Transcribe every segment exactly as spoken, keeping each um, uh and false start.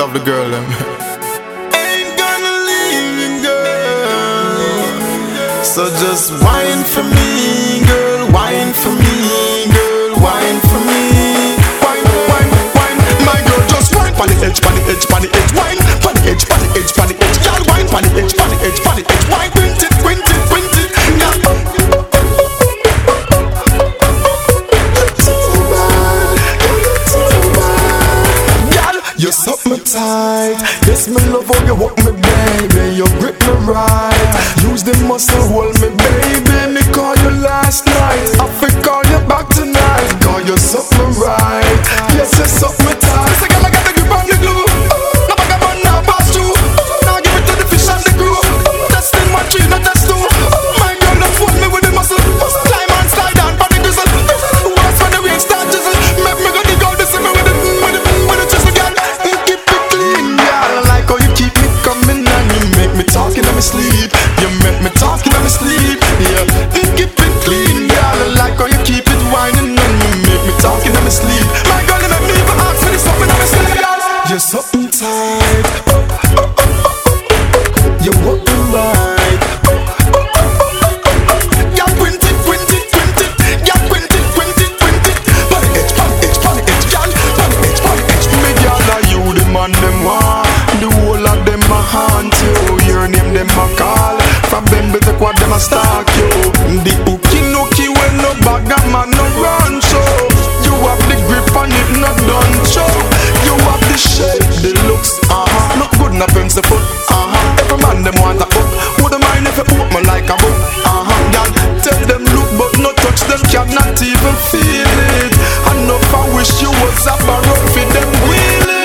love the girl them. Ain't gonna leave you, girl. So just whine for me, girl. Whine for me, girl. Whine for me. Whine, whine, whine. My girl, just whine pon the edge, pon the edge, pon the edge. Whine pon the edge, pon the edge, pon the edge. Girl, whine pon the edge, pon the edge, pon the edge. Whine, quint it, quint it, quint it. Girl. You suck me tight, yes me love how you hold me baby. You grip me right, use the muscle hold me baby. Me call you last night, I fi call you back tonight. Cause you suck me right, yes you suck me tight. So girl I got the grip on the glue, now I got one now pass through. Now give it to the fish and the crew, testing one tree not test two. My girl don't fool me with the muscle, climb and slide down for the grizzle. Worse when the rain start drizzle, make me go dig out the simmer with the with the with the chisel girl. Talking in my sleep, you make me talking in my sleep. Yeah, you keep it clean, girl. I like how you keep it whining and you make me talking in my sleep. My girl, you make me even ask for this something in my sleep. You're something tight. Oh, oh, oh, oh. You walk the right. Oh, oh, oh, oh, oh. Yeah, quint it, quint it, quint it. Yeah, quint it, quint it, quint it. Pon the edge, pon the edge, pon the edge, girl. Pon the edge, pon the edge. Me girl, are you the man them want? The whole of them a haunt you. Your name them a call. From them to take what them a stalk you. The hooky nookie when no bag a man no run show. You have the grip and it not done show. You have the shape, the looks, uh-huh. Look good na pencil foot, uh-huh. Every man them want a hook. Wouldn't mind if you put me like a book, uh-huh. Girl, tell them look but no touch them cannot even feel it. Enough I wish you was a barrow for them wheel it.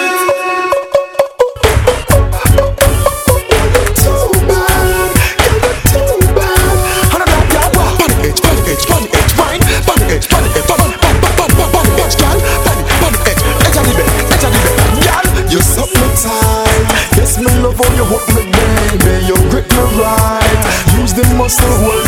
Yes, me love how you hold me, baby. You grip me right. Use the muscle hold